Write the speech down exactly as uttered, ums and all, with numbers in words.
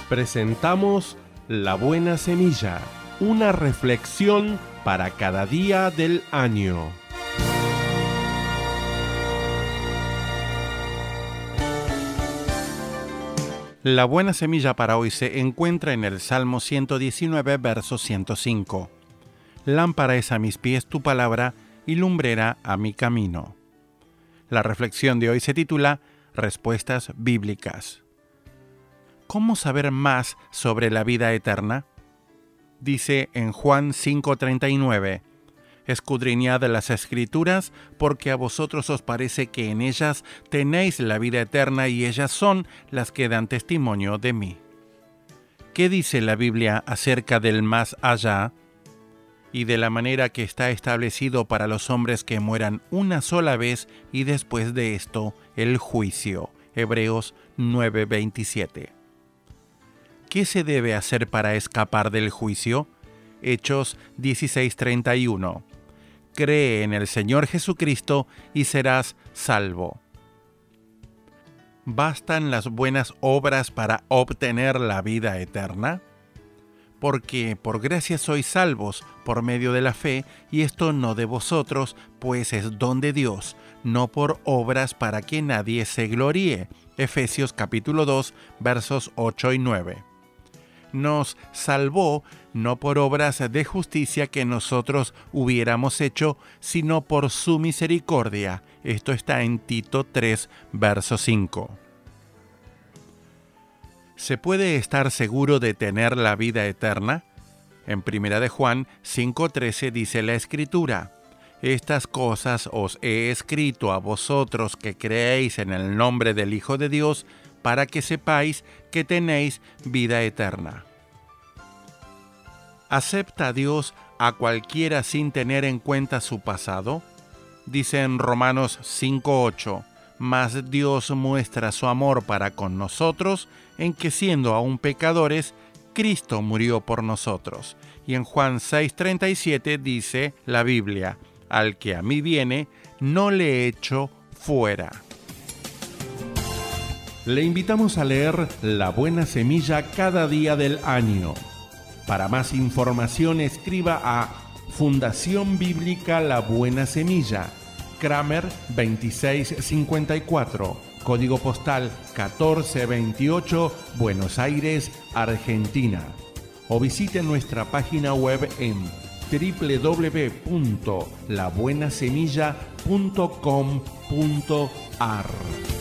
Presentamos La Buena Semilla, una reflexión para cada día del año. La buena semilla para hoy se encuentra en el Salmo ciento diecinueve, verso ciento cinco. Lámpara es a mis pies tu palabra y lumbrera a mi camino. La reflexión de hoy se titula Respuestas bíblicas. ¿Cómo saber más sobre la vida eterna? Dice en Juan cinco treinta y nueve, escudriñad las Escrituras, porque a vosotros os parece que en ellas tenéis la vida eterna y ellas son las que dan testimonio de mí. ¿Qué dice la Biblia acerca del más allá y de la manera que está establecido para los hombres que mueran una sola vez y después de esto el juicio? Hebreos nueve veintisiete. ¿Qué se debe hacer para escapar del juicio? Hechos dieciséis treinta y uno. Cree en el Señor Jesucristo y serás salvo. ¿Bastan las buenas obras para obtener la vida eterna? Porque por gracia sois salvos por medio de la fe, y esto no de vosotros, pues es don de Dios, no por obras para que nadie se gloríe. Efesios capítulo dos, versos ocho y nueve. Nos salvó no por obras de justicia que nosotros hubiéramos hecho, sino por su misericordia. Esto está en Tito tres, verso cinco. ¿Se puede estar seguro de tener la vida eterna? En Primera de Juan cinco trece dice la Escritura: estas cosas os he escrito a vosotros que creéis en el nombre del Hijo de Dios, para que sepáis que tenéis vida eterna. ¿Acepta Dios a cualquiera sin tener en cuenta su pasado? Dice en Romanos cinco ocho, mas Dios muestra su amor para con nosotros, en que siendo aún pecadores, Cristo murió por nosotros. Y en Juan seis treinta y siete dice la Biblia: al que a mí viene, no le echo fuera. Le invitamos a leer La Buena Semilla cada día del año. Para más información escriba a Fundación Bíblica La Buena Semilla, Kramer veintiséis cincuenta y cuatro, código postal catorce veintiocho, Buenos Aires, Argentina. O visite nuestra página web en doble u doble u doble u punto la buena semilla punto com punto a r.